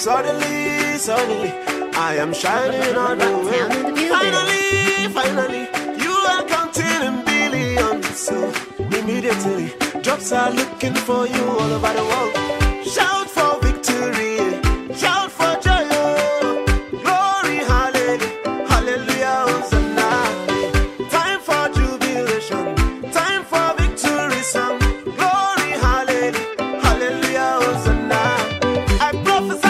Suddenly, I am shining on the way. Finally, you are counting in billions. So immediately, jobs are looking for you all over the world. Shout for victory, shout for joy, glory, hallelujah, hallelujah, Hosanna. Time for jubilation, time for victory song, glory, hallelujah, hallelujah, Hosanna. I prophesy.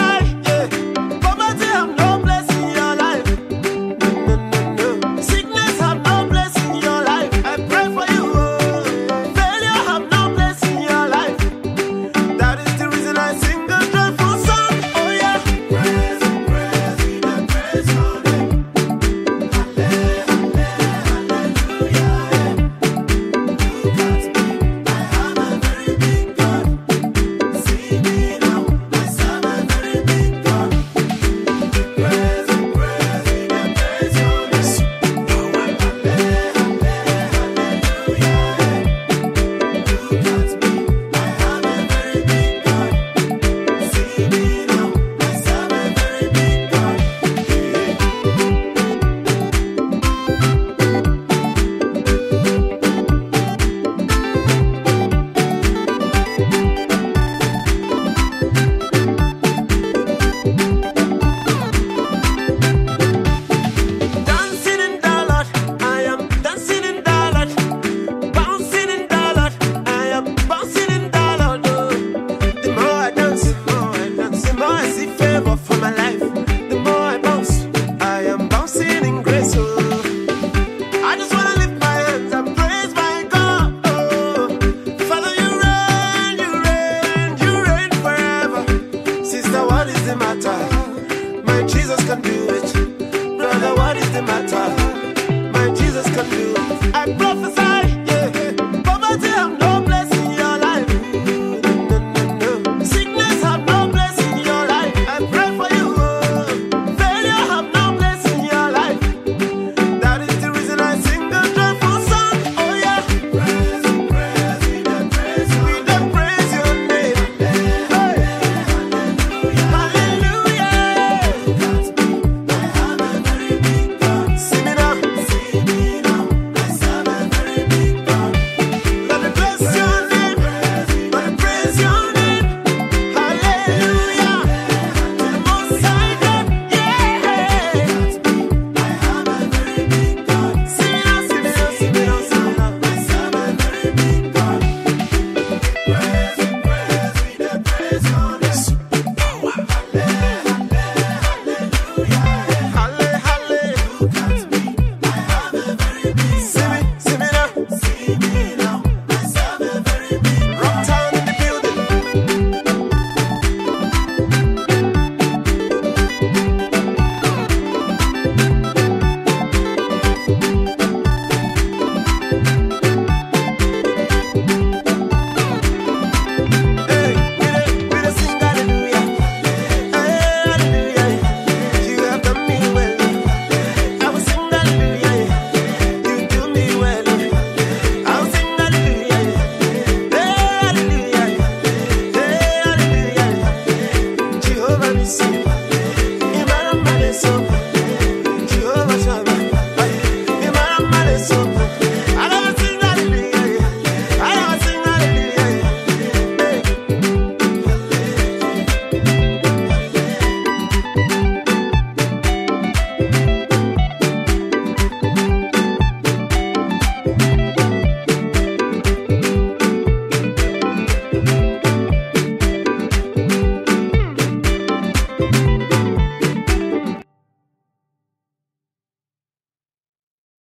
My Jesus can do it. Brother, what is the matter? My Jesus can do it. I prophesy.